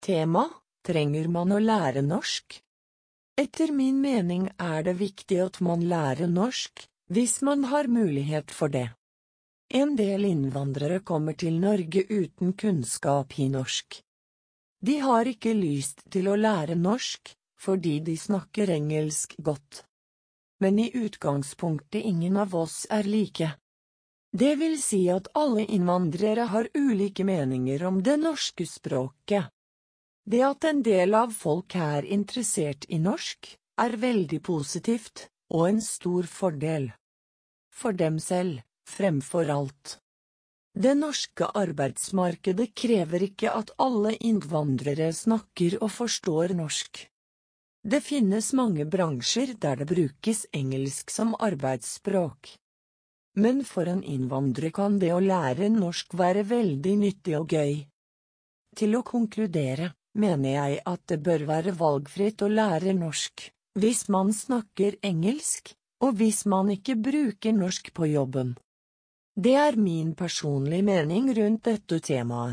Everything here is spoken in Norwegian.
Tema: trenger man å lære norsk? Etter min mening det viktig at man lærer norsk, hvis man har mulighet for det. En del innvandrere kommer til Norge uten kunnskap i norsk. De har ikke lyst til å lære norsk, fordi de snakker engelsk godt. Men i utgangspunktet ingen av oss like. Det vil si at alle innvandrere har ulike meninger om det norske språket. Det at en del av folk interessert i norsk, veldig positivt, og en stor fordel. For dem selv, fremfor alt. Det norske arbeidsmarkedet krever ikke at alle innvandrere snakker og forstår norsk. Det finnes mange bransjer der det brukes engelsk som arbeidsspråk. Men for en innvandrer kan det å lære norsk være veldig nyttig og gøy. Til å konkludere, mener jeg at det bør være valgfritt å lære norsk, hvis man snakker engelsk, og hvis man ikke bruker norsk på jobben. Det min personlige mening rundt dette temaet.